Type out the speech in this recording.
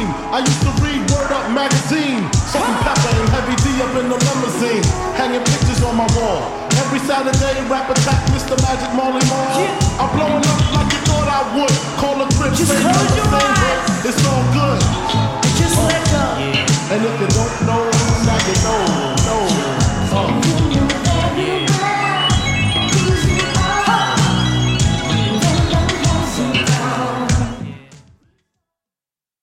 team. I used to read Word Up magazine. Salt and Pepper and Heavy D up in the limousine. Hanging pictures on my wall. Every Saturday, rap attack, Mr. Magic Marley Marl. I'm blowing up like you thought I would. Call a crib, say